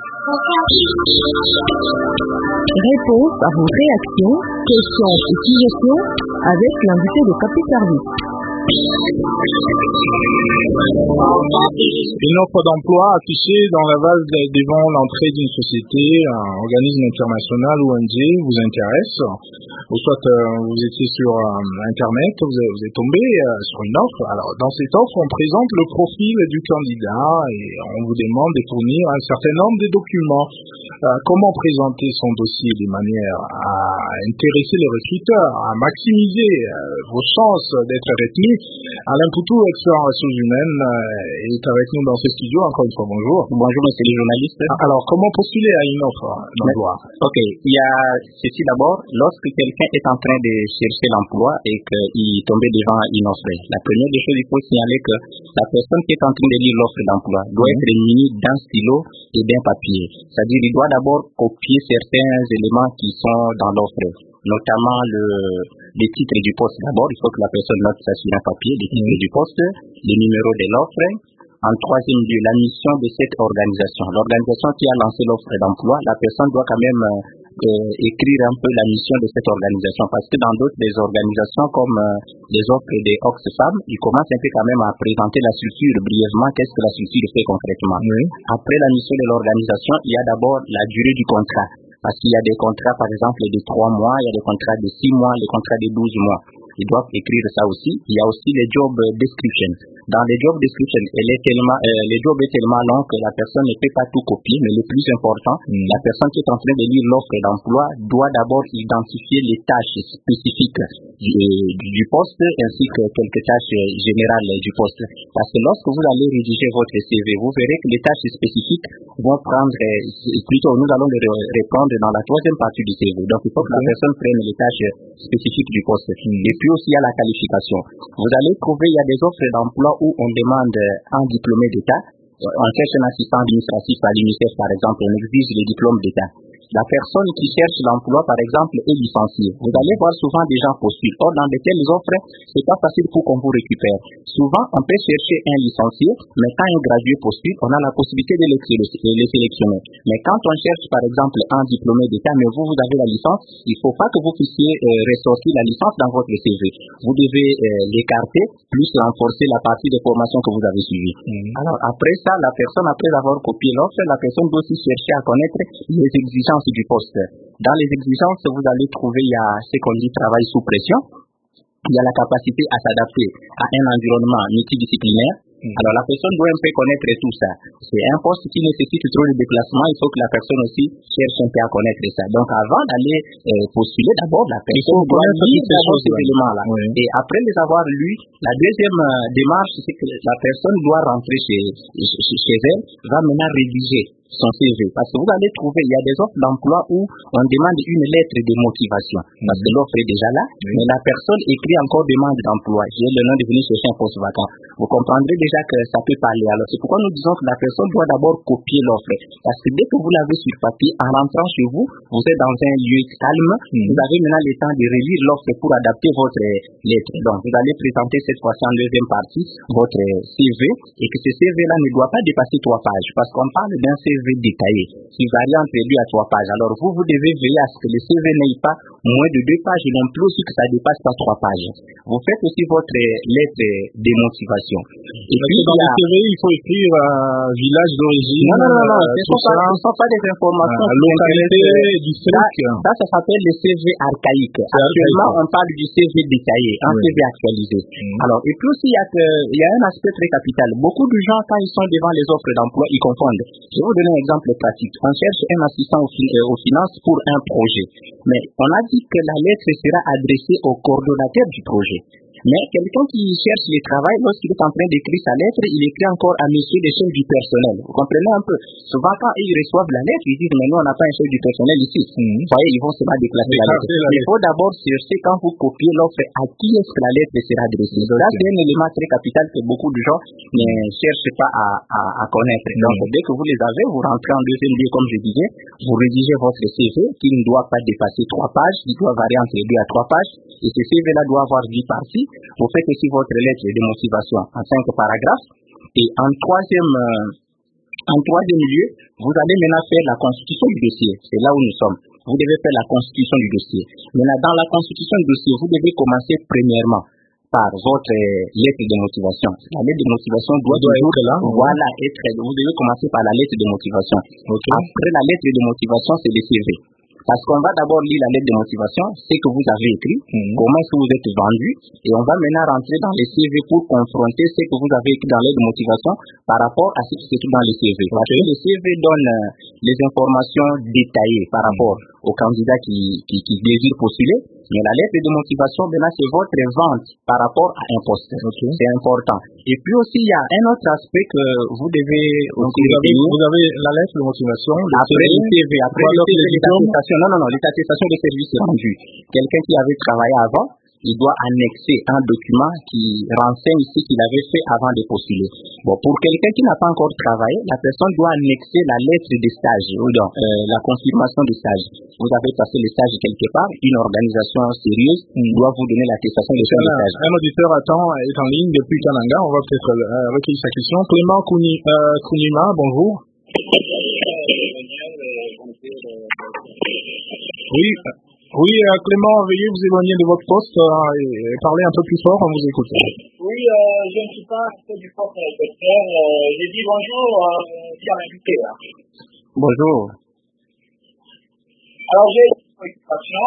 Réponse à vos réactions, questions et suggestions avec l'invité de Capi Service. Une offre d'emploi affichée dans la vase devant l'entrée d'une société, un organisme international ou ONG vous intéresse, ou soit vous étiez sur Internet, vous êtes tombé sur une offre. Alors, dans cette offre, on présente le profil du candidat et on vous demande de fournir un certain nombre de documents. Comment présenter son dossier de manière à intéresser les recruteurs, à maximiser vos chances d'être retenu. Alain Poutou, expert en ressources humaines, est avec nous dans ce studio. Encore une fois, bonjour. Bonjour, monsieur le journaliste. Alors, comment postuler à une offre d'emploi? Ok, il y a ceci d'abord. Lorsque quelqu'un est en train de chercher l'emploi et qu'il est tombé devant une offre, la première des choses, il faut signaler que la personne qui est en train de lire l'offre d'emploi doit être munie d'un stylo et d'un papier. C'est-à-dire, il doit d'abord copier certains éléments qui sont dans l'offre, notamment les titres du poste. D'abord, il faut que la personne note ça sur un papier, les titres du poste, les numéros de l'offre. En troisième lieu, la mission de cette organisation. L'organisation qui a lancé l'offre d'emploi, la personne doit quand même écrire un peu la mission de cette organisation, parce que dans d'autres organisations comme les offres des Oxfam, ils commencent un peu quand même à présenter la structure brièvement, qu'est-ce que la structure fait concrètement. Après la mission de l'organisation, il y a d'abord la durée du contrat, parce qu'il y a des contrats par exemple de 3 mois, il y a des contrats de 6 mois, les contrats de 12 mois. Ils doivent écrire ça aussi. Il y a aussi les job descriptions. Dans les job descriptions, les job est tellement long que la personne ne peut pas tout copier, mais le plus important, la personne qui est en train de lire l'offre d'emploi doit d'abord identifier les tâches spécifiques du poste ainsi que quelques tâches générales du poste. Parce que lorsque vous allez rédiger votre CV, vous verrez que les tâches spécifiques vont prendre, plutôt nous allons les répondre dans la troisième partie du CV. Donc il faut que la personne prenne les tâches spécifiques du poste. Et puis aussi, il y a la qualification. Vous allez trouver, il y a des offres d'emploi où on demande un diplômé d'État. On cherche un assistant administratif à l'UNICEF, par exemple, on exige les diplômes d'État. La personne qui cherche l'emploi, par exemple, est licenciée. Vous allez voir souvent des gens postuler. Or, dans de telles offres, c'est pas facile pour qu'on vous récupère. Souvent, on peut chercher un licencié, mais quand un gradué postule, on a la possibilité de les sélectionner. Mais quand on cherche, par exemple, un diplômé d'État, mais vous avez la licence, il faut pas que vous puissiez ressortir la licence dans votre CV. Vous devez l'écarter, plus renforcer la partie de formation que vous avez suivie. Alors, après ça, la personne, après avoir copié l'offre, la personne doit aussi chercher à connaître les exigences du poste. Dans les exigences, vous allez trouver, il y a ce qu'on dit travail sous pression. Il y a la capacité à s'adapter à un environnement multidisciplinaire. Alors la personne doit un peu connaître tout ça. C'est un poste qui nécessite trop de déplacements, il faut que la personne aussi cherche un peu à connaître ça. Donc avant d'aller postuler, d'abord la personne doit lire d'abord ces éléments-là. Et après les avoir lus, la deuxième démarche, c'est que la personne doit rentrer chez elle, va maintenant rédiger son CV. Parce que vous allez trouver, il y a des offres d'emploi où on demande une lettre de motivation. Parce que l'offre est déjà là, mais la personne écrit encore demande d'emploi. J'ai le nom de venir chercher un poste vacant. Vous comprendrez déjà que ça peut parler. Alors c'est pourquoi nous disons que la personne doit d'abord copier l'offre. Parce que dès que vous l'avez sur papier, en rentrant chez vous, vous êtes dans un lieu calme, vous avez maintenant le temps de relire l'offre pour adapter votre lettre. Donc vous allez présenter cette fois-ci en deuxième partie votre CV et que ce CV-là ne doit pas dépasser 3 pages. Parce qu'on parle d'un CV détaillé, qui varie entre 2 à 3 pages. Alors vous devez veiller à ce que le CV n'ait pas moins de 2 pages et non plus aussi que ça dépasse pas 3 pages. Vous faites aussi votre lettre de motivation. Et puis dans le CV, il faut écrire village d'origine. Non, ce ne sont pas des informations. Localité, district. Ça s'appelle le CV archaïque. Actuellement, on parle du CV détaillé, un CV actualisé. Alors, et puis aussi, il y a un aspect très capital. Beaucoup de gens, quand ils sont devant les offres d'emploi, ils confondent. Je vais vous donner un exemple pratique. On cherche un assistant aux finances pour un projet. Mais on a dit que la lettre sera adressée au coordonnateur du projet. Mais quelqu'un qui cherche le travail, lorsqu'il est en train d'écrire sa lettre, il écrit encore à monsieur le chef du personnel. Vous comprenez un peu? Souvent, quand ils reçoivent la lettre, ils disent, mais nous, on n'a pas un chef du personnel ici. Vous voyez, ils vont seulement déclarer la lettre. Il faut d'abord chercher, quand vous copiez l'offre, à qui est-ce que la lettre sera adressée. Ça, c'est un élément très capital que beaucoup de gens ne cherchent pas à connaître. Donc, dès que vous les avez, vous rentrez en deuxième lieu, comme je disais, vous rédigez votre CV, qui ne doit pas dépasser 3 pages, il doit varier entre 2 à 3 pages, et ce CV-là doit avoir 10 parties. Vous faites aussi votre lettre de motivation en 5 paragraphes. Et en troisième En troisième lieu, vous allez maintenant faire la constitution du dossier. C'est là où nous sommes. Vous devez faire la constitution du dossier. Maintenant, dans la constitution du dossier, vous devez commencer premièrement par votre lettre de motivation. La lettre de motivation doit être là. Voilà, vous devez commencer par la lettre de motivation. Okay. Après la lettre de motivation, c'est le CV. Parce qu'on va d'abord lire la lettre de motivation, ce que vous avez écrit, comment est-ce que vous êtes vendu, et on va maintenant rentrer dans les CV pour confronter ce que vous avez écrit dans la lettre de motivation par rapport à ce qui s'écrit dans les CV. Parce que les CV donnent les informations détaillées par rapport aux candidats qui désirent postuler, mais la lettre de motivation, maintenant, c'est votre vente par rapport à un poste. Okay. C'est important. Et puis aussi, il y a un autre aspect que vous devez aussi vous avez la lettre de motivation, après le CV, après le CV, les attestations de service rendues. Quelqu'un qui avait travaillé avant, il doit annexer un document qui renseigne ce qu'il avait fait avant de postuler. Bon, pour quelqu'un qui n'a pas encore travaillé, la personne doit annexer la lettre de stage, ou donc la confirmation de stage. Vous avez passé le stage quelque part, une organisation sérieuse doit vous donner l'attestation de stage. Un auditeur est en ligne depuis Kananga, on va peut-être recueillir sa question. Clément Kounima, bonjour. Oui, Clément, veuillez vous éloigner de votre poste et parler un peu plus fort, on vous écoute. Oui, je ne suis pas du poste docteur. J'ai dit bonjour, bien invité. Bonjour. Alors, j'ai une préoccupation.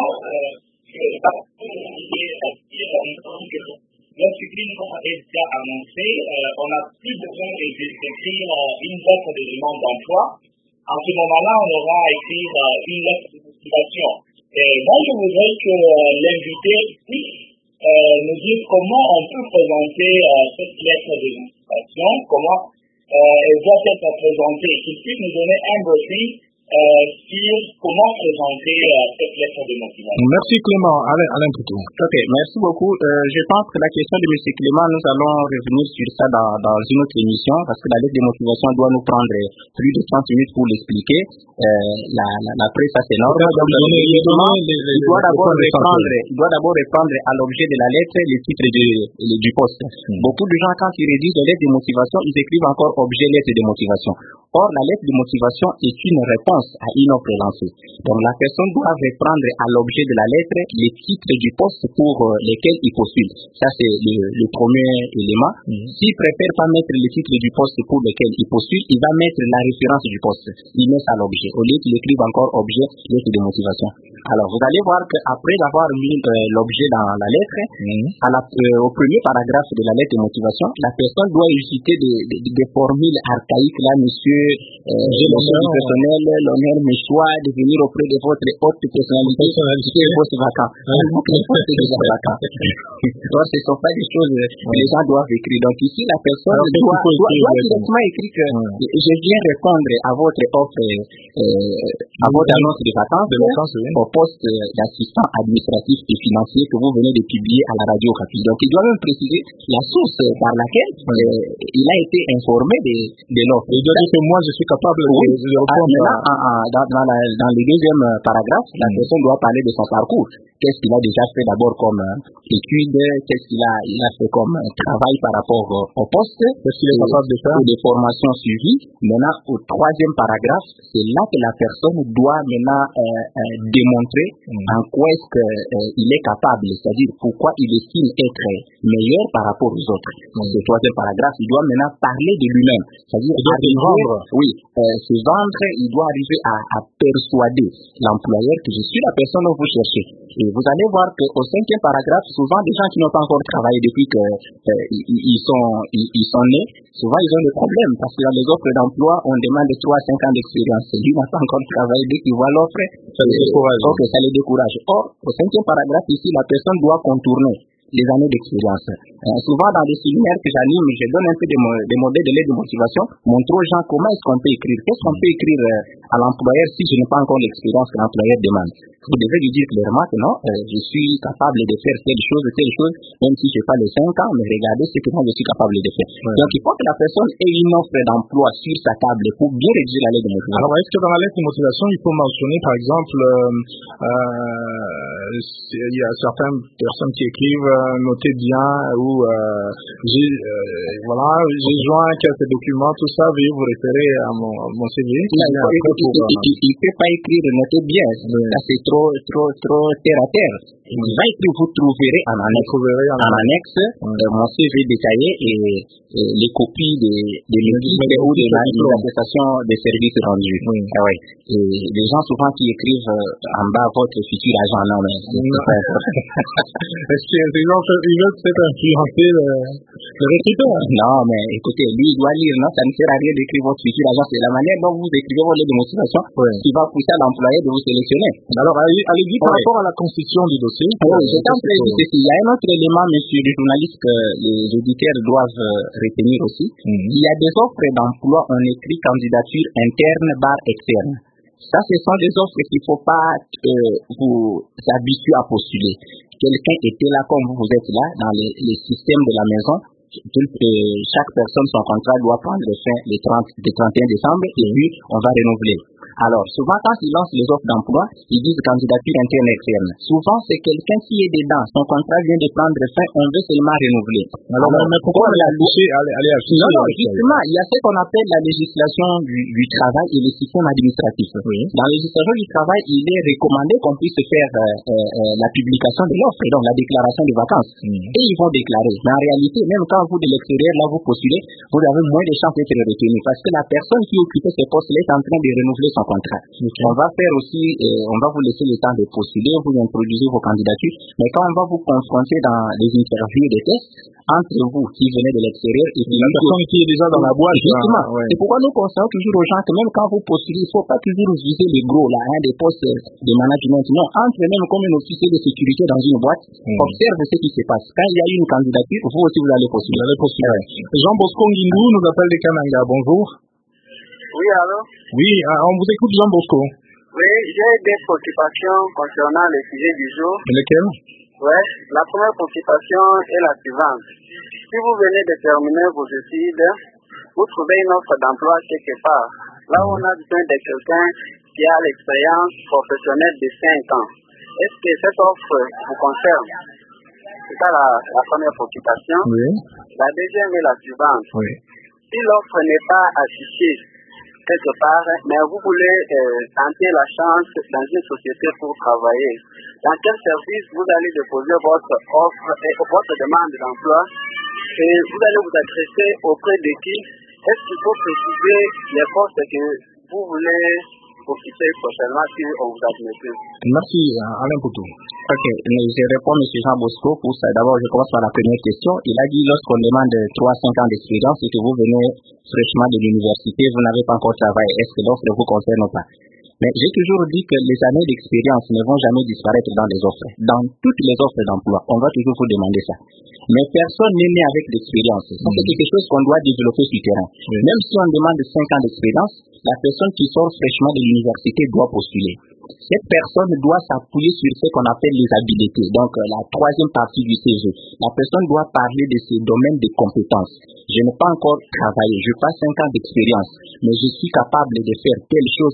Lorsqu'une fois déjà annoncé, on n'a plus besoin d'écrire une lettre de demande d'emploi. En ce moment-là, on aura à écrire une lettre de motivation. Et moi, je voudrais que l'invité puisse nous dire comment on peut présenter cette lettre de motivation, comment elle doit être présentée, qu'il puisse nous donner un briefing sur comment présenter cette lettre de motivation. Merci Clément. Alain Couteau. Ok, merci beaucoup. Je pense que la question de M. Clément, nous allons revenir sur ça dans une autre émission, parce que la lettre de motivation doit nous prendre plus de 30 minutes pour l'expliquer. Après, ça c'est normal. Il doit d'abord répondre à l'objet de la lettre, le titre du poste. Beaucoup de gens, quand ils rédigent la lettre de motivation, ils écrivent encore objet lettre de motivation. Or, la lettre de motivation est une réponse à une offre lancée. Donc, la personne doit reprendre à l'objet de la lettre les titres du poste pour lesquels il postule. Ça, c'est le premier élément. S'il préfère pas mettre le titre du poste pour lequel il postule, il va mettre la référence du poste. Il met ça à l'objet. Au lieu qu'il écrive encore objet, lettre de motivation. Alors, vous allez voir qu'après avoir mis l'objet dans la lettre, au premier paragraphe de la lettre de motivation, la personne doit éviter des formules archaïques. Là, monsieur, l'honneur du personnel, l'honneur me choix de venir auprès de votre haute personnalité qui est poste vacant. Donc, ce ne sont pas des choses que les gens doivent écrire. Donc, ici, la personne doit directement écrire que je viens répondre à votre offre, à votre annonce de vacances au poste d'assistant administratif et financier que vous venez de publier à la radio rapide. Donc, il doit même préciser la source par laquelle il a été informé de l'offre. Il doit dire que moi, je suis capable de répondre. Dans le deuxième paragraphe, la personne doit parler de son parcours. Qu'est-ce qu'il a déjà fait d'abord comme étude, qu'est-ce qu'il a fait comme travail par rapport au poste, qu'est-ce qu'il est capable de faire, des formations suivies. Maintenant, au troisième paragraphe, c'est là que la personne doit maintenant démontrer en quoi est-ce qu'il est capable, c'est-à-dire pourquoi il estime être meilleur par rapport aux autres. Ce troisième paragraphe, il doit maintenant parler de lui-même, c'est-à-dire se vendre, il doit arriver à persuader l'employeur que je suis la personne que vous cherchez. Et vous allez voir qu'au cinquième paragraphe, souvent des gens qui n'ont pas encore travaillé depuis qu'ils sont nés, souvent ils ont des problèmes parce que dans les offres d'emploi, on demande 3 à 5 ans d'expérience. Lui n'a pas encore travaillé, dès qu'il voit l'offre, ça le décourage. Or, au cinquième paragraphe ici, la personne doit contourner les années d'expérience. Souvent dans les séminaires que j'anime, je donne un peu des modèles de lettres de motivation, montre aux gens comment est-ce qu'on peut écrire, qu'est-ce qu'on peut écrire à l'employeur si je n'ai pas encore l'expérience que l'employeur demande. Vous devez lui dire clairement que non, je suis capable de faire telle chose, même si je n'ai pas les 5 ans, mais regardez ce que moi je suis capable de faire. Ouais. Donc il faut que la personne ait une offre d'emploi sur sa table pour bien rédiger la lettre de motivation. Alors est-ce que dans la lettre de motivation, il faut mentionner par exemple, il y a certaines personnes qui écrivent notez bien ou j'ai joint quelques documents, tout ça, veuillez vous référer à mon CV. Il ne peut pas écrire notez bien, ça c'est trop terre à terre. Il va écrire, vous trouverez en annexe mon CV détaillé et les copies des métiers ou de l'attestation des services rendus. Oui. Ah ouais. Et les gens souvent qui écrivent en bas votre futur agent, non mais est-ce que les gens veulent peut-être influencer le recruteur? Non mais écoutez, lui il doit lire, non, ça ne sert à rien d'écrire votre futur agent, c'est la manière dont vous écrivez votre lettre de motivation qui va pousser à l'employé de vous sélectionner. Alors allez-y par rapport à la constitution du dossier. Oui, je t'en prie, il y a un autre élément, monsieur le journaliste, que les auditeurs doivent retenir aussi. Il y a des offres d'emploi, on écrit candidature interne /externe. Ça, ce sont des offres qu'il ne faut pas vous habituer à postuler. Quelqu'un était là comme vous êtes là, dans les systèmes de la maison. Chaque personne, son contrat doit prendre fin le 31 décembre et puis on va renouveler. Alors, souvent, quand ils lancent les offres d'emploi, ils disent candidature interne et externe. Souvent, c'est quelqu'un qui est dedans. Son contrat vient de prendre fin, on veut seulement renouveler. Alors mais pourquoi aller afficher Non, justement, il y a ce qu'on appelle la législation du travail et le système administratif. Oui. Dans la législation du travail, il est recommandé qu'on puisse faire la publication de l'offre, donc la déclaration de vacances. Et ils vont déclarer. Mais en réalité, même quand vous de l'extérieur, là, vous postulez, vous avez moins de chances d'être retenu parce que la personne qui occupait ce poste-là est en train de renouveler son contrat. Okay. On va faire aussi, on va vous laisser le temps de postuler, vous introduisez vos candidatures, mais quand on va vous confronter dans les interviews des tests, entre vous qui venez de l'extérieur et la personne qui est déjà dans la boîte. Justement. C'est pourquoi nous conseillons toujours aux gens que même quand vous postulez, il ne faut pas toujours viser le gros, là, des postes de management. Non, entre même comme un officier de sécurité dans une boîte, observe ce qui se passe. Quand il y a une candidature, vous aussi vous allez postuler. Jean Bosco Nguindou nous appelle de Kananga. Bonjour. Oui, allô? Oui, on vous écoute, Jean Bosco. Oui, j'ai des préoccupations concernant le sujet du jour. Lesquelles? Oui, la première préoccupation est la suivante. Si vous venez de terminer vos études, vous trouvez une offre d'emploi quelque part. Là où on a besoin de quelqu'un qui a l'expérience professionnelle de 5 ans. Est-ce que cette offre vous concerne? C'est ça la première préoccupation. Oui. La deuxième est la suivante. Oui. Si l'offre n'est pas affichée quelque part, mais vous voulez tenter la chance dans une société pour travailler, dans quel service vous allez déposer votre offre et votre demande d'emploi et vous allez vous adresser auprès de qui? Est-ce qu'il faut préciser les postes que vous voulez occuper prochainement si on vous admette? Merci, Alain Poutou. Ok, je réponds M. Jean Bosco pour ça. D'abord, je commence par la première question. Il a dit lorsqu'on demande 3-5 ans d'expérience et que vous venez fraîchement de l'université, vous n'avez pas encore travaillé. Est-ce que l'offre vous concerne ou pas? Mais j'ai toujours dit que les années d'expérience ne vont jamais disparaître dans les offres. Dans toutes les offres d'emploi, on va toujours vous demander ça. Mais personne n'est né avec l'expérience. C'est quelque chose qu'on doit développer sur le terrain. Même si on demande 5 ans d'expérience, la personne qui sort fraîchement de l'université doit postuler. Cette personne doit s'appuyer sur ce qu'on appelle les habiletés, donc la troisième partie du CV. La personne doit parler de ses domaines de compétences. Je n'ai pas encore travaillé, je passe 5 ans d'expérience, mais je suis capable de faire telle chose.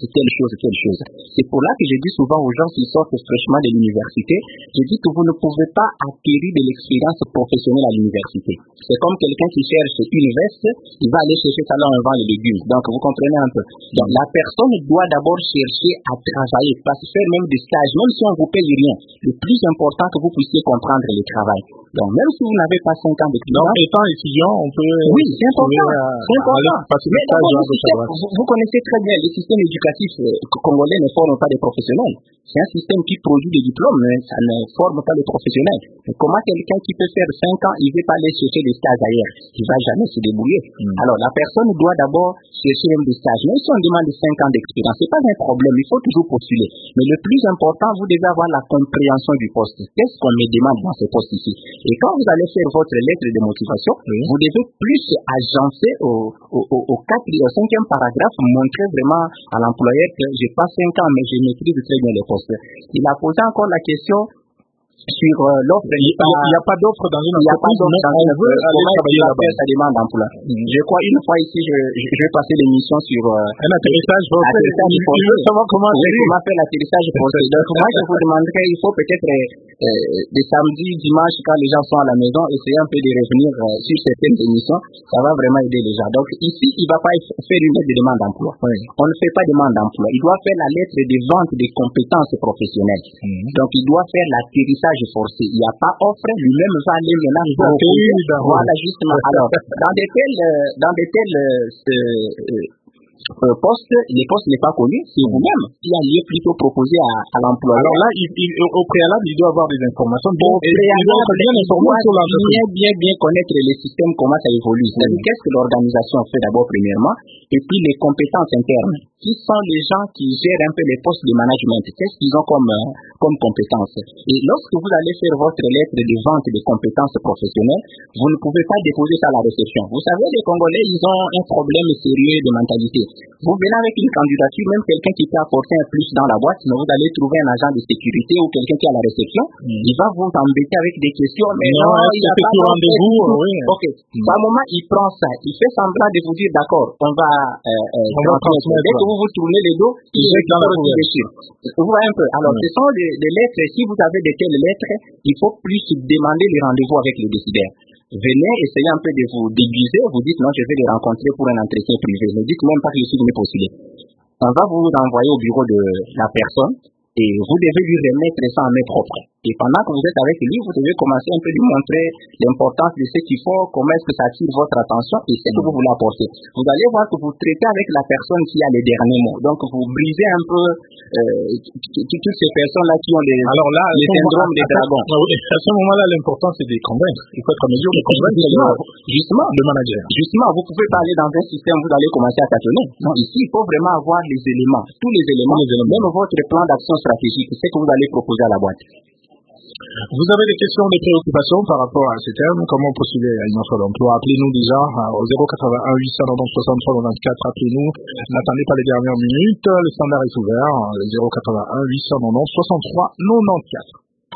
C'est pour là que je dis souvent aux gens qui sortent fraîchement de l'université, je dis que vous ne pouvez pas acquérir de l'expérience professionnelle à l'université. C'est comme quelqu'un qui cherche une veste, il va aller chercher ça là en vend les légumes. Donc vous comprenez un peu. Donc la personne doit d'abord chercher à travailler, faire même des stages, même si on ne vous paye rien. Le plus important que vous puissiez comprendre le travail. Donc même si vous n'avez pas 5 ans d'expérience. Donc étant étudiant, on peut... Oui, c'est important. Mais d'abord, vous connaissez très bien les systèmes éducatifs congolais ne forment pas des professionnels. C'est un système qui produit des diplômes, mais ça ne forme pas les professionnels. Mais comment quelqu'un qui peut faire 5 ans, il ne veut pas aller chercher des stages ailleurs? Il ne va jamais se débrouiller. Alors la personne doit d'abord chercher même des stages. Même si on demande 5 ans d'expérience, ce n'est pas un problème, il faut toujours postuler. Mais le plus important, vous devez avoir la compréhension du poste. Qu'est-ce qu'on me demande dans ce poste ici? Et quand vous allez faire votre lettre de motivation, vous devez plus agencer au 4e, au 5e paragraphe, montrer vraiment à l'employeur que j'ai pas 5 ans, mais je maîtrise très bien les postes. Il a posé encore la question sur l'offre. Il n'y a pas d'offre dans une entreprise, mais on veut aller travailler là-bas. Ça demande d'emploi. Je crois une fois ici, je vais passer l'émission sur un atterrissage forcé. Il veut savoir comment faire l'atterrissage forcé. Donc moi, je vous demanderais, il faut peut-être des samedis, dimanches, quand les gens sont à la maison, essayer un peu de revenir sur certaines émissions. Ça va vraiment aider les gens. Donc ici, il ne va pas faire une lettre de demande d'emploi. On ne fait pas de demande d'emploi. Il doit faire la lettre de vente des compétences professionnelles. Donc il doit faire l'atterrissage forcé. Il n'y a pas offre, lui-même va aller maintenant. Voilà, justement. Alors, dans de tels postes, les postes n'est pas connu, c'est vous-même qui allez plutôt proposer à l'employeur. Alors là, au préalable, il doit avoir des informations. Au préalable, bien connaître les systèmes, comment ça évolue. C'est-à-dire, qu'est-ce que l'organisation fait d'abord, premièrement, et puis les compétences internes. Qui sont les gens qui gèrent un peu les postes de management? Qu'est-ce qu'ils ont comme compétences? Et lorsque vous allez faire votre lettre de vente des compétences professionnelles, vous ne pouvez pas déposer ça à la réception. Vous savez, les Congolais, ils ont un problème sérieux de mentalité. Vous venez avec une candidature, même quelqu'un qui peut apporter un plus dans la boîte, mais vous allez trouver un agent de sécurité ou quelqu'un qui est à la réception, il va vous embêter avec des questions, mais non, il n'y a pas de rendez-vous. Ok. À un moment, il prend ça, il fait semblant de vous dire, d'accord, on va transmettre. Dès que vous tournez les dos, il est dans la déchire. Vous voyez un peu. Alors, ce sont des lettres. Si vous avez de telles lettres, il faut plus demander les rendez-vous avec les décideurs. Venez, essayez un peu de vous déguiser. Vous dites, non, je vais les rencontrer pour un entretien privé. Ne dites même pas que je suis venu postuler. On va vous renvoyer au bureau de la personne et vous devez lui remettre ça en main propre. Et pendant que vous êtes avec lui, vous devez commencer un peu lui montrer l'importance de ce qu'il faut, comment est-ce que ça attire votre attention et ce que vous voulez apporter. Vous allez voir que vous traitez avec la personne qui a les derniers mots. Donc, vous brisez un peu toutes ces personnes-là qui ont les syndromes des dragons. À ce moment-là, l'important, c'est de les convaincre. Il faut être en mesure de convaincre justement, le manager. Justement, vous ne pouvez pas aller dans un système, vous allez commencer à tâtonner. Non, ici, il faut vraiment avoir les éléments, tous les éléments, même votre plan d'action stratégique, c'est ce que vous allez proposer à la boîte. Vous avez des questions, des préoccupations par rapport à ces termes? Comment postuler à une offre d'emploi? Appelez-nous déjà au 081 890 63 94. Appelez-nous. N'attendez pas les dernières minutes. Le standard est ouvert. 081 890 63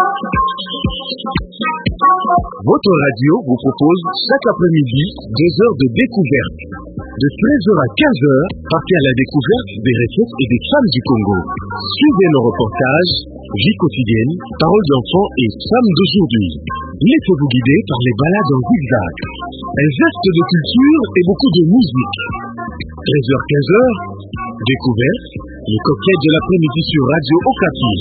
94. Votre radio vous propose chaque après-midi 2 heures de découverte. De 13h à 15h, partez à la découverte des récits et des femmes du Congo. Suivez nos reportages, vie quotidienne, paroles d'enfants et femmes d'aujourd'hui. Laissez-vous guider par les balades en zigzag. Un geste de culture et beaucoup de musique. 13h-15h, découverte, les coquettes de l'après-midi sur Radio Okapi.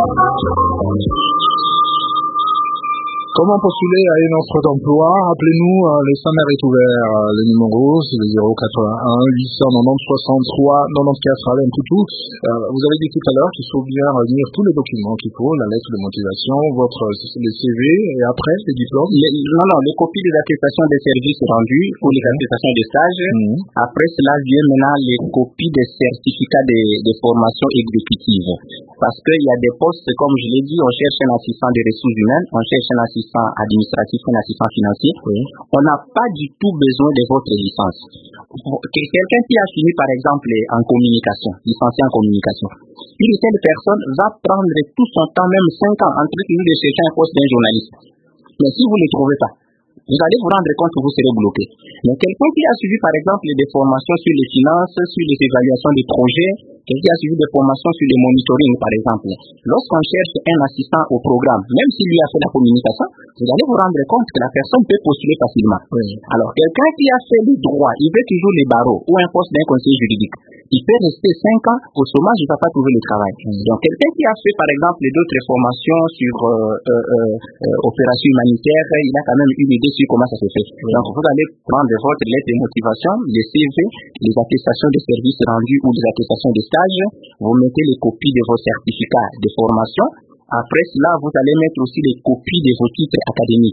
Comment postuler à une offre d'emploi? Appelez-nous, le standard est ouvert. Le numéro, c'est le 081 890 63 94. Alain Toutou, vous avez dit tout à l'heure qu'il faut bien retenir tous les documents qu'il faut, la lettre de motivation, les CV, et après, les diplômes. Les copies des attestations des services rendus ou les attestations de stage. Après cela vient maintenant les copies des certificats de formation exécutive. Parce qu'il y a des postes, comme je l'ai dit, on cherche un assistant des ressources humaines, on cherche un assistant administratif, un assistant financier. On n'a pas du tout besoin de votre licence. Quelqu'un qui a fini, par exemple, en communication, licencié en communication, une telle personne va prendre tout son temps, même 5 ans, entre guillemets, de chercher un poste d'un journaliste. Mais si vous ne le trouvez pas, vous allez vous rendre compte que vous serez bloqué. Mais quelqu'un qui a suivi, par exemple, des formations sur les finances, sur les évaluations des projets, quelqu'un qui a suivi des formations sur le monitoring, par exemple, lorsqu'on cherche un assistant au programme, même s'il lui a fait la communication, vous allez vous rendre compte que la personne peut postuler facilement. Alors, quelqu'un qui a fait le droit, il veut toujours les barreaux ou un poste d'un conseiller juridique, il peut rester 5 ans au chômage, il ne va pas trouver le travail. Donc, quelqu'un qui a fait, par exemple, d'autres formations sur opérations humanitaires, il a quand même une idée sur comment ça se fait. Donc, vous allez prendre votre lettre de motivation, les CV, les attestations de services rendus ou les attestations de stage, vous mettez les copies de vos certificats de formation. Après cela, vous allez mettre aussi les copies de vos titres académiques.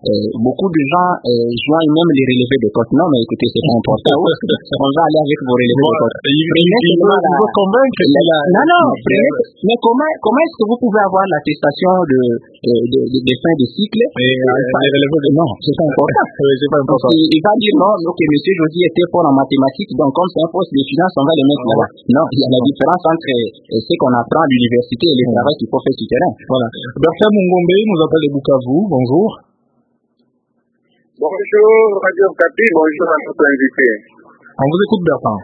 beaucoup de gens joignent même les relevés de côte. Non, mais écoutez, c'est pas important. On va aller avec vos relevés de côte. Il faut convaincre. Non, mais comment est-ce que vous pouvez avoir l'attestation des fins de cycle? Non, c'est pas important. C'est pas important. Il va dire non, ok, monsieur Jody était fort en mathématiques, donc comme c'est un poste de finance, on va le mettre là-bas. Non, il y a la différence entre ce qu'on apprend à l'université et le travail qu'il faut faire sur terrain. Voilà. Bertrand Mungombe nous appelle de Bukavu. Bonjour. Bonjour Radio Okapi, bonjour à notre invité. On vous écoute, Bertrand.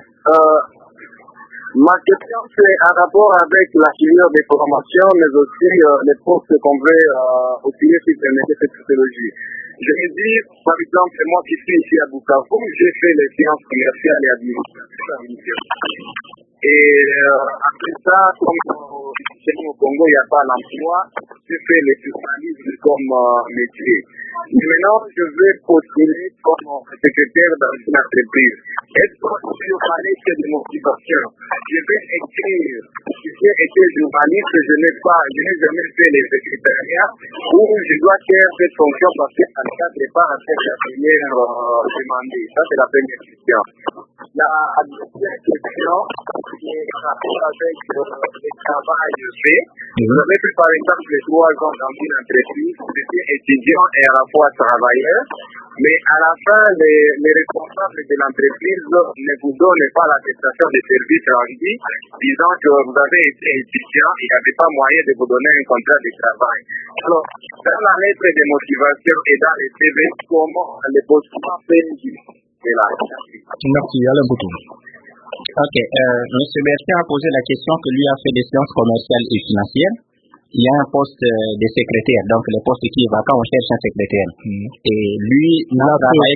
Ma question c'est en rapport avec la filière de formation, mais aussi les postes qu'on veut obtenir sur cette technologie. Je veux dire, par exemple, moi qui suis ici à Bukavu, j'ai fait les sciences commerciales et administratives. Et après ça, comme chez nous au Congo, il n'y a pas d'emploi, j'ai fait le journalisme comme métier. Et maintenant, je vais postuler comme secrétaire dans une entreprise. Est-ce que sur ma liste de motivation, je vais écrire, j'ai été journaliste, je n'ai jamais fait les secrétariats, ou je dois faire cette fonction parce que ça ne cadre pas à faire la première demandée. Ça, c'est la première question. La deuxième question, est en rapport avec le travail fait. Vous avez fait par exemple 3 ans dans une entreprise, vous étiez étudiant et à la fois travailleur, mais à la fin, les responsables de l'entreprise ne vous donnent pas l'attestation de service rendu, disant que vous avez été étudiant, il n'y avait pas moyen de vous donner un contrat de travail. Alors, dans la lettre de motivation et dans les CV, comment les postulants peuvent de la Merci, Alain Boutou. Ok, M. Bertin a posé la question que lui a fait des sciences commerciales et financières. Il y a un poste de secrétaire, donc le poste qui est vacant, on cherche un secrétaire. Et lui, il a travaillé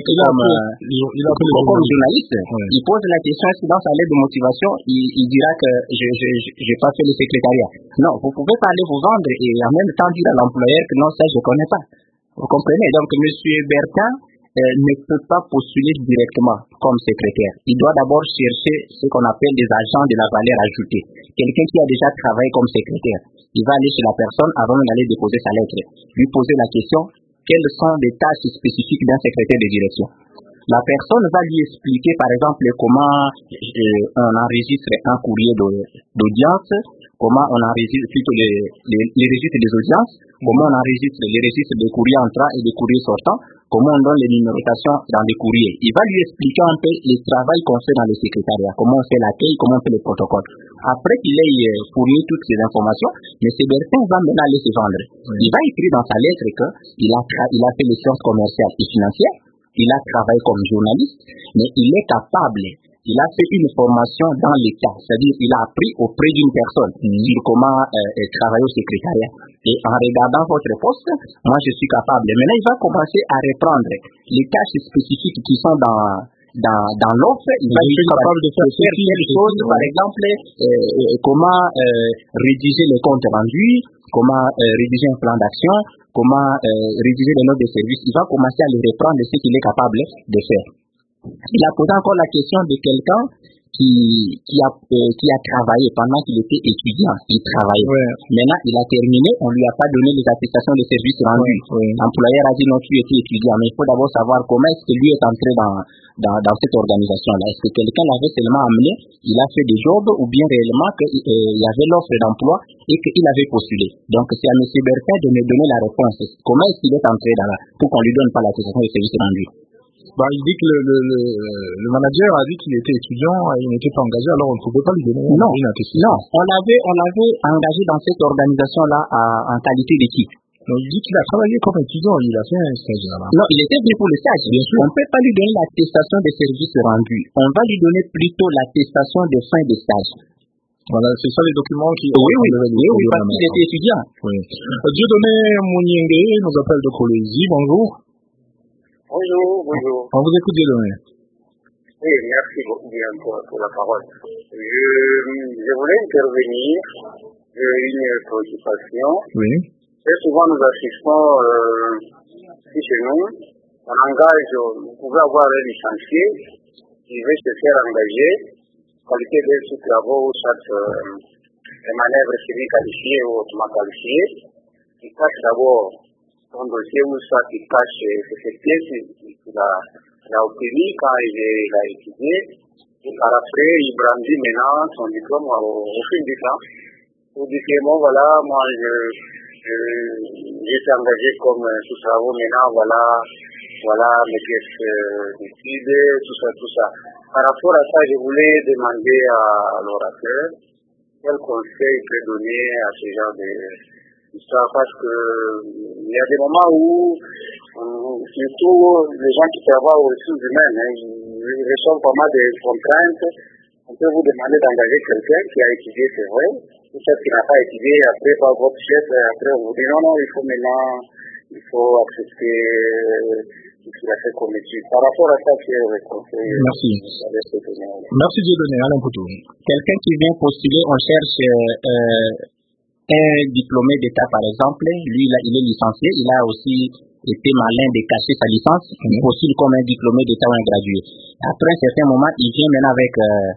comme journaliste. Il pose la question, est-ce que dans sa lettre de motivation, il dira que je n'ai pas fait le secrétariat. Non, vous pouvez pas aller vous vendre et en même temps dire à l'employeur que non, ça je ne connais pas. Vous comprenez? Donc, M. Bertin ne peut pas postuler directement comme secrétaire. Il doit d'abord chercher ce qu'on appelle des agents de la valeur ajoutée. Quelqu'un qui a déjà travaillé comme secrétaire. Il va aller chez la personne avant d'aller déposer sa lettre. Lui poser la question, quelles sont les tâches spécifiques d'un secrétaire de direction? La personne va lui expliquer, par exemple, comment on enregistre un courrier d'audience, comment on enregistre plutôt les registres des audiences, comment on enregistre les registres des courriers entrants et des courriers sortants, comment on donne les numérotations dans les courriers. Il va lui expliquer un peu le travail qu'on fait dans le secrétariat, comment on fait l'accueil, comment on fait les protocoles. Après qu'il ait fourni toutes ces informations, M. Bertin va maintenant aller se vendre. Il va écrire dans sa lettre qu'il a fait les sciences commerciales et financières, il a travaillé comme journaliste, mais il est capable, il a fait une formation dans l'État, c'est-à-dire il a appris auprès d'une personne sur comment travailler au secrétariat. Et en regardant votre poste, moi je suis capable. Maintenant, il va commencer à reprendre les tâches spécifiques qui sont dans l'offre. Il va être capable de faire quelque chose, par exemple, comment rédiger les comptes rendus, comment rédiger un plan d'action, comment rédiger les notes de service. Il va commencer à les reprendre ce qu'il est capable de faire. Il a posé encore la question de quelqu'un qui a travaillé pendant qu'il était étudiant. Il travaillait. Maintenant, il a terminé, on lui a pas donné les attestations de services rendus. L'employeur a dit non, tu étais étudiant, mais il faut d'abord savoir comment est-ce que lui est entré dans cette organisation-là. Est-ce que quelqu'un l'avait seulement amené, il a fait des jobs, ou bien réellement qu'il y avait l'offre d'emploi et qu'il avait postulé. Donc, c'est à M. Bertin de me donner la réponse. Comment est-ce qu'il est entré pour qu'on lui donne pas l'attestation de services rendus? Il dit que le manager a dit qu'il était étudiant et il n'était pas engagé, alors on ne pouvait pas lui donner une attestation. Non, on l'avait engagé dans cette organisation-là en qualité d'équipe. Donc, il dit qu'il a travaillé comme étudiant, il a fait un stage là-bas. Non, il était venu pour le stage. Bien sûr. On ne peut pas lui donner l'attestation de services rendus. On va lui donner plutôt l'attestation de fin de stage. Voilà, c'est ça les documents qui... Oui, parce qu'il était étudiant. Oui. Dieudonné Mouniengue nous appelle de Colombie. Bonjour. Bonjour. On vous écoute, Dieudonné. Oui, merci beaucoup bien pour la parole. Je voulais intervenir sur une préoccupation. Oui. Très souvent, nous assistons ici chez nous, on engage, vous pouvez avoir un licencié qui veut se faire engager, qualité de ses travaux, soit des manœuvres semi-qualifiées ou hautement qualifiées. Il passe d'abord son dossier ou soit qui cache cette pièce qu'il a obtenu quand il a étudié. Et par après, il brandit maintenant son diplôme au fil du temps. Pour dire que bon, voilà, moi, j'étais engagé comme sous-travaux, maintenant, voilà mes pièces d'études, tout ça. Par rapport à ça, je voulais demander à l'orateur quel conseil peut donner à ce genre d'histoire, parce que il y a des moments où, surtout les gens qui travaillent aux ressources humaines, ils reçoivent pas mal de contraintes. On peut vous demander d'engager quelqu'un qui a étudié, c'est vrai, ou celui qui n'a pas étudié, après par votre chef, après on vous dit non, il faut accepter ce qu'il a fait comme étude. Par rapport à ça, quel est le conseil? Merci. Merci Dieudonné, Alain Poutou. Quelqu'un qui vient postuler, on cherche un diplômé d'État par exemple, lui il est licencié, il a aussi été malin de cacher sa licence, il postule comme un diplômé d'État ou un gradué. Après un certain moment, il vient maintenant avec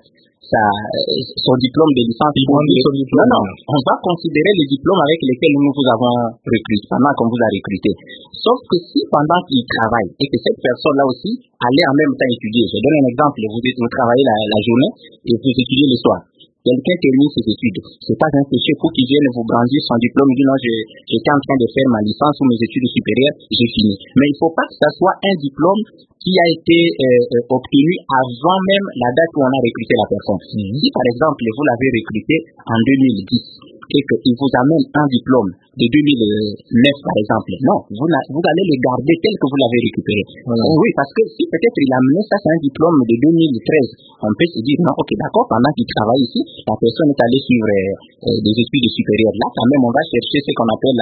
son diplôme de licence. Non, on va considérer les diplômes avec lesquels nous vous avons recruté, pendant qu'on vous a recruté. Sauf que si pendant qu'il travaille et que cette personne-là aussi allait en même temps étudier, je donne un exemple, vous travaillez la journée et vous étudiez le soir. Quelqu'un termine ses études, c'est pas un péché pour qu'il vienne vous brandir son diplôme, dit non, j'étais en train de faire ma licence ou mes études supérieures, j'ai fini. Mais il faut pas que ça soit un diplôme qui a été obtenu avant même la date où on a recruté la personne. Si par exemple vous l'avez recruté en 2010 et qu'il vous amène un diplôme de 2009 par exemple, non, vous allez le garder tel que vous l'avez récupéré. Oui, parce que si peut-être il a amené ça, c'est un diplôme de 2013, on peut se dire non, ok, d'accord, pendant qu'il travaille ici, la personne est allée suivre des études supérieures. Là, quand même, on va chercher ce qu'on appelle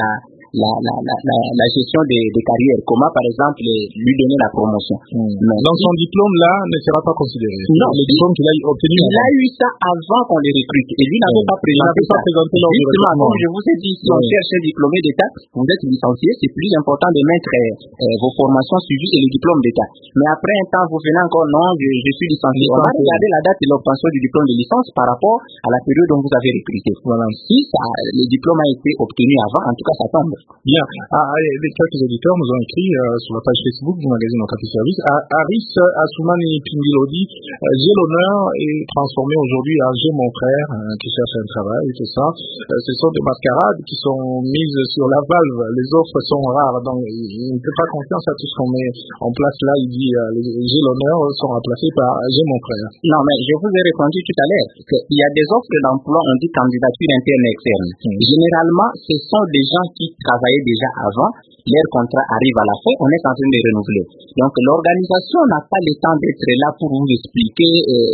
la gestion des carrières. Comment, par exemple, lui donner la promotion. Donc, son diplôme-là ne sera pas considéré. Non, le diplôme qu'il a obtenu. Il a eu ça avant qu'on le recrute. Et lui n'avait pas présenté ça. Justement, comme je vous ai dit, si on cherche un diplômé d'État, vous êtes licencié, c'est plus important de mettre vos formations suivies et le diplôme d'État. Mais après un temps, vous venez encore, non, je suis licencié. On va regarder la date de l'obtention du diplôme de licence par rapport à la période dont vous avez recruté. Voilà. Si le diplôme a été obtenu avant, en tout cas, ça tombe. Bien. Quelques auditeurs nous ont écrit sur la page Facebook du magazine Okapi Service. Aris Assoumani Pingilodi, j'ai l'honneur et transformé aujourd'hui à J'ai mon frère qui cherche un travail et tout ça. Ce sont des mascarades qui sont mises sur la valve. Les offres sont rares, donc il ne fait pas confiance à tout ce qu'on met en place là. Il dit j'ai l'honneur sont remplacés par J'ai mon frère. Non, mais je vous ai répondu tout à l'heure qu'il y a des offres d'emploi, on dit candidature interne et externe. Généralement, ce sont des gens qui travaillaient déjà avant, leur contrat arrive à la fin, on est en train de renouveler. Donc l'organisation n'a pas le temps d'être là pour vous expliquer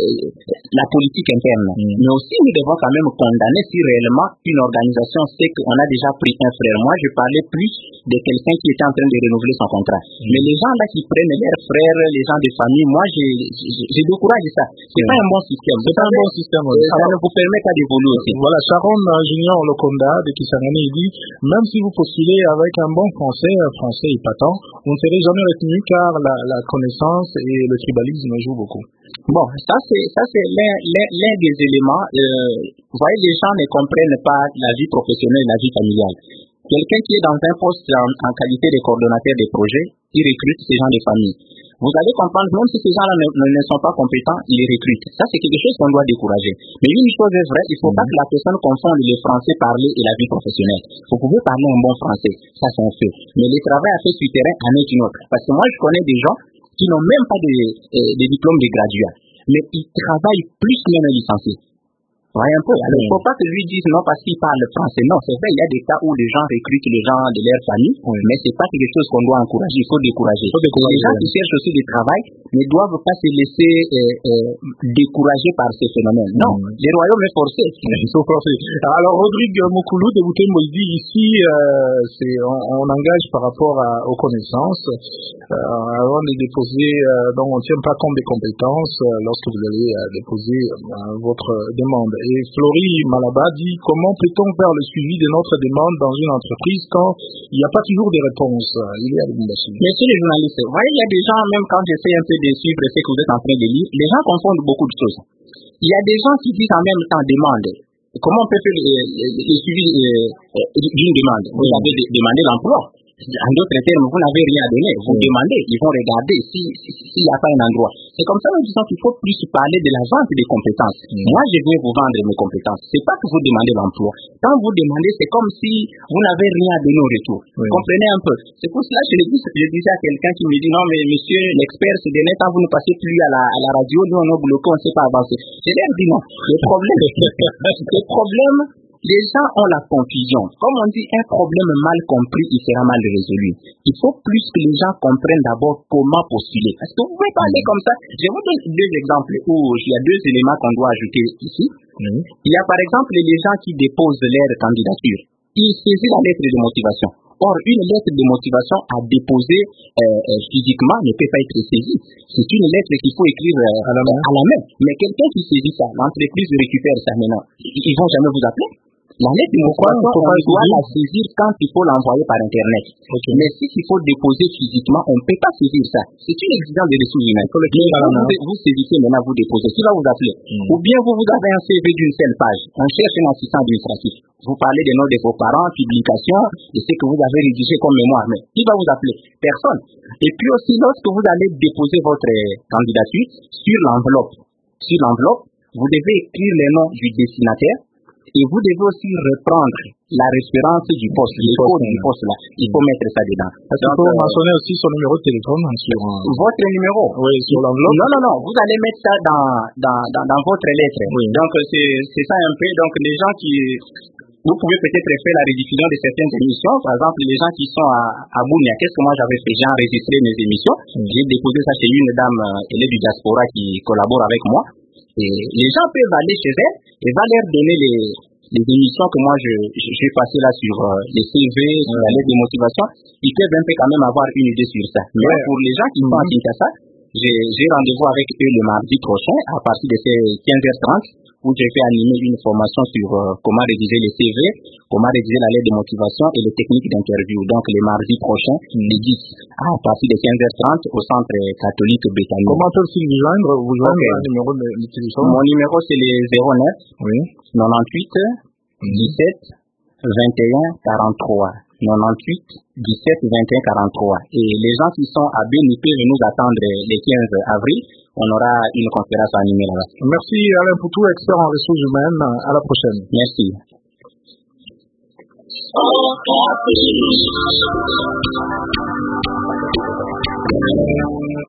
la politique interne. Mais aussi nous devons quand même condamner si réellement une organisation sait qu'on a déjà pris un frère. Moi je parlais plus de quelqu'un qui était en train de renouveler son contrat. Mais les gens là qui prennent leurs frères, les gens de famille, moi j'ai découragé ça. C'est pas un bon système. C'est pas un bon système. Ça ne vous permet pas d'évoluer aussi. Voilà, Sharon Junior Lokonda de Kisangani, il dit même si vous postulez avec un bon français épatant, vous ne serez jamais retenu car la connaissance et le tribalisme jouent beaucoup. Bon, ça c'est l'un des éléments. Vous voyez, les gens ne comprennent pas la vie professionnelle et la vie familiale. Quelqu'un qui est dans un poste en qualité de coordonnateur des projets, il recrute ces gens de famille. Vous allez comprendre, même si ces gens-là ne sont pas compétents, ils les recrutent. Ça, c'est quelque chose qu'on doit décourager. Mais une chose est vraie, il ne faut pas que la personne confonde le français parlé et la vie professionnelle. Vous pouvez parler un bon français, ça c'est un fait. Mais le travail à faire sur le terrain en est une autre. Parce que moi, je connais des gens qui n'ont même pas de diplôme de graduat. Mais ils travaillent plus même licenciés. Voyez un peu. Alors, il ne faut pas que lui dise non parce qu'il parle français. Non, c'est vrai, il y a des cas où les gens recrutent les gens de leur famille, mais c'est pas quelque chose qu'on doit encourager, il faut décourager. Les gens qui cherchent aussi du travail ne doivent pas se laisser décourager par ces phénomènes. Non, les royaumes est forcé. Ils sont forcés. Alors, Rodrigue Moukoulou de Boutembo, il dit ici, on engage par rapport aux connaissances. Avant de déposer, donc on ne tient pas compte des compétences lorsque vous allez déposer votre demande. Et Florie Malaba dit comment peut-on faire le suivi de notre demande dans une entreprise quand il n'y a pas toujours des réponses. Il y a des machines. Messieurs les journalistes, vous voyez, il y a des gens, même quand j'essaie un peu de suivre ce que vous êtes en train de lire, les gens confondent beaucoup de choses. Il y a des gens qui disent en même temps demande. Comment on peut faire le suivi d'une demande? Vous avez demandé l'emploi. En d'autres termes, vous n'avez rien à donner. Vous demandez, ils vont regarder s'il n'y a pas un endroit. C'est comme ça, nous disons qu'il faut plus parler de la vente des compétences. Moi, je vais vous vendre mes compétences. C'est pas que vous demandez l'emploi. Quand vous demandez, c'est comme si vous n'avez rien à donner au retour. Comprenez un peu. C'est pour cela que je disais à quelqu'un qui me dit, non, mais monsieur, l'expert, ces derniers temps, vous ne passez plus à la radio, nous, on est bloqué, on ne sait pas avancer. Je leur dis non. Le problème, les gens ont la confusion. Comme on dit, un problème mal compris, il sera mal résolu. Il faut plus que les gens comprennent d'abord comment postuler. Parce que vous pouvez parler comme ça. Je vous donne deux exemples où il y a deux éléments qu'on doit ajouter ici. Il y a par exemple les gens qui déposent leur candidature. Ils saisissent la lettre de motivation. Or, une lettre de motivation à déposer physiquement ne peut pas être saisie. C'est une lettre qu'il faut écrire à la main. Mais quelqu'un qui saisit ça, l'entreprise récupère ça maintenant. Ils vont jamais vous appeler. La lettre de motivation, on doit la saisir quand il faut l'envoyer par Internet. Mais si il faut déposer physiquement, on ne peut pas saisir ça. C'est une exigence des ressources humaines. Vous saisissez maintenant, vous déposez. Qui va vous appeler? Ou bien vous avez un CV d'une seule page. On cherche un assistant administratif. Vous parlez des noms de vos parents, publications, et ce que vous avez rédigé comme mémoire. Mais qui va vous appeler? Personne. Et puis aussi, lorsque vous allez déposer votre candidature sur l'enveloppe, vous devez écrire le nom du destinataire. Et vous devez aussi reprendre la référence du poste, le code du poste là. Il faut mettre ça dedans. Parce qu'il faut mentionner aussi son numéro de téléphone sur votre numéro. Oui, sur l'enveloppe. Non. Vous allez mettre ça dans votre lettre. Oui. Donc c'est ça un peu. Donc les gens qui vous pouvez peut-être faire la rediffusion de certaines émissions. Par exemple, les gens qui sont à Bounia, qu'est-ce que moi j'avais fait? J'ai enregistré mes émissions. J'ai déposé ça chez une dame, elle est du diaspora qui collabore avec moi. Et les gens peuvent aller chez elle et va leur donner les émissions que moi j'ai passées là sur les CV, sur la lettre de motivation. Ils peuvent un peu quand même avoir une idée sur ça. Mais pour les gens qui sont à Kinshasa, j'ai rendez-vous avec eux le mardi prochain à partir de 15h30 où je vais animer une formation sur comment rédiger les CV, comment rédiger la lettre de motivation et les techniques d'interview. Donc le mardi prochain, le 10 à partir de 15h30 au centre catholique Béthanie. Comment peut-il vous joindre? Vous joindre un numéro de téléphone? Mon numéro c'est le 09 98 17 21 43. 98 17 21 43. Et les gens qui sont à Béni peuvent nous attendre le 15 avril. On aura une conférence animée là-bas. Merci Alain Poutou, expert en ressources humaines. À la prochaine. Merci.